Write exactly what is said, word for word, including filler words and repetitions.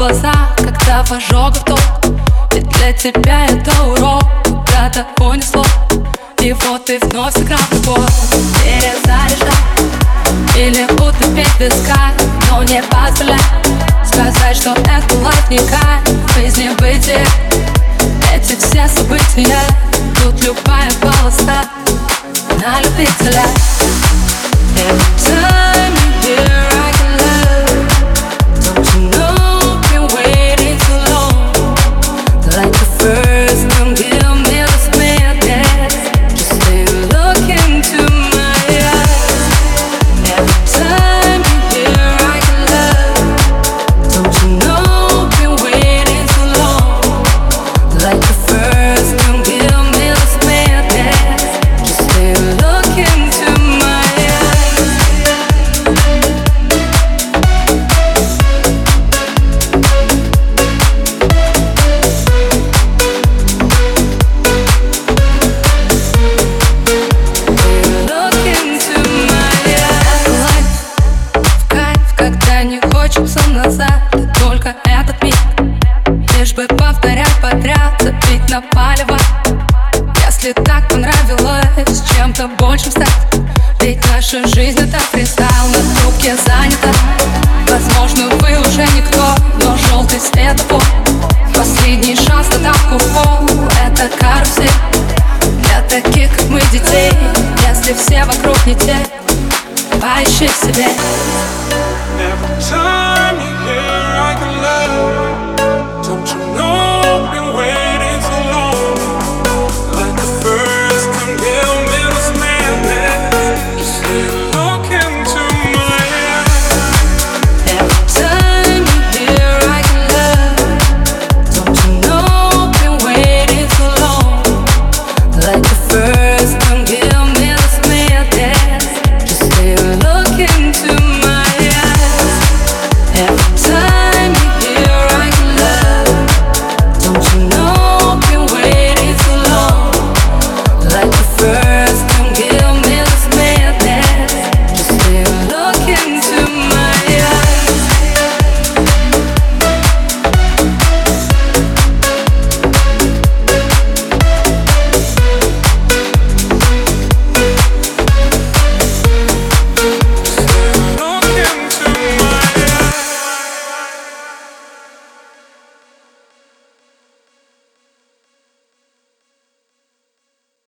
глазах, когда в ожогах ток. Ведь для тебя это урок, куда-то понесло. И вот ты вновь сыграл в любовь. Перезаряжай или утопить в песках, но не позволяй сказать, что это лайф не кайф. Жизнь не бытие, эти все события. Тут любая полоса на любителя. Every time you hear I can love, don't you know been waiting too long. Like the first time, give me this madness. Just stay look into my eyes. Every time you hear I can love, don't you know been waiting too long. Like the first time, give me this madness. Just stay look into my eyes. Look into my eyes. В кайф, когда не хочется назад, и только этот миг, лишь бы повторять подряд, забить на палево. Если так понравилось чем-то большим стать, ведь наша жизнь это фристайл, на трубке занята. Возможно, вы уже никто, но желтый светофор, последний шанс на давку в пол. Это карусель для таких, как мы, детей. Если все вокруг не те, поищи в себе. Every time